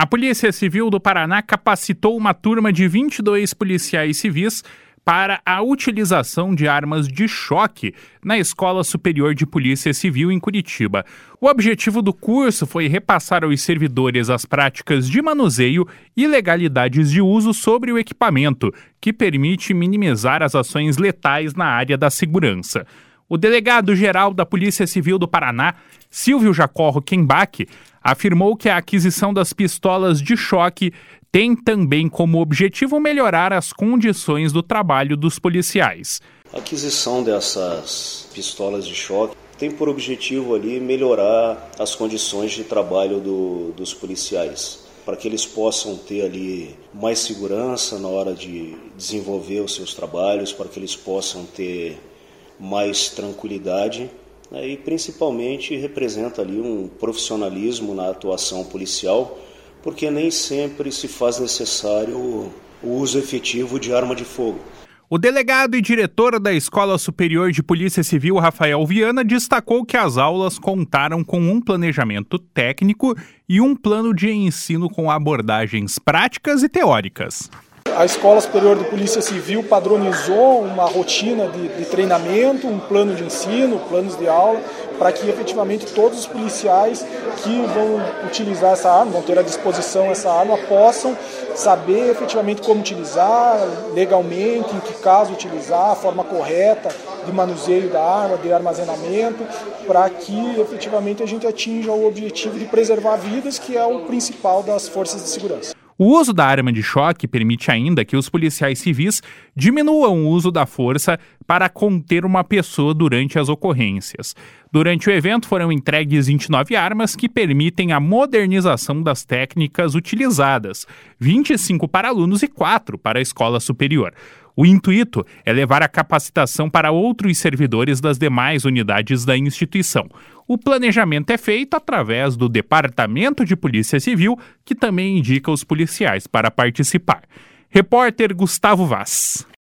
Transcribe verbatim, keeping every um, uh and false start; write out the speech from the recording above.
A Polícia Civil do Paraná capacitou uma turma de vinte e dois policiais civis para a utilização de armas de choque na Escola Superior de Polícia Civil em Curitiba. O objetivo do curso foi repassar aos servidores as práticas de manuseio e legalidades de uso sobre o equipamento, que permite minimizar as ações letais na área da segurança. O delegado-geral da Polícia Civil do Paraná, Silvio Jacó Rockenbach, afirmou que a aquisição das pistolas de choque tem também como objetivo melhorar as condições do trabalho dos policiais. A aquisição dessas pistolas de choque tem por objetivo ali melhorar as condições de trabalho do, dos policiais, para que eles possam ter ali mais segurança na hora de desenvolver os seus trabalhos, para que eles possam ter mais tranquilidade, né, e principalmente representa ali um profissionalismo na atuação policial, porque nem sempre se faz necessário o uso efetivo de arma de fogo. O delegado e diretor da Escola Superior de Polícia Civil, Rafael Viana, destacou que as aulas contaram com um planejamento técnico e um plano de ensino com abordagens práticas e teóricas. A Escola Superior de Polícia Civil padronizou uma rotina de, de treinamento, um plano de ensino, planos de aula, para que efetivamente todos os policiais que vão utilizar essa arma, vão ter à disposição essa arma, possam saber efetivamente como utilizar, legalmente, em que caso utilizar, a forma correta de manuseio da arma, de armazenamento, para que efetivamente a gente atinja o objetivo de preservar vidas, que é o principal das forças de segurança. O uso da arma de choque permite ainda que os policiais civis diminuam o uso da força para conter uma pessoa durante as ocorrências. Durante o evento foram entregues vinte e nove armas que permitem a modernização das técnicas utilizadas, vinte e cinco para alunos e quatro para a escola superior. O intuito é levar a capacitação para outros servidores das demais unidades da instituição. O planejamento é feito através do Departamento de Polícia Civil, que também indica os policiais para participar. Repórter Gustavo Vaz.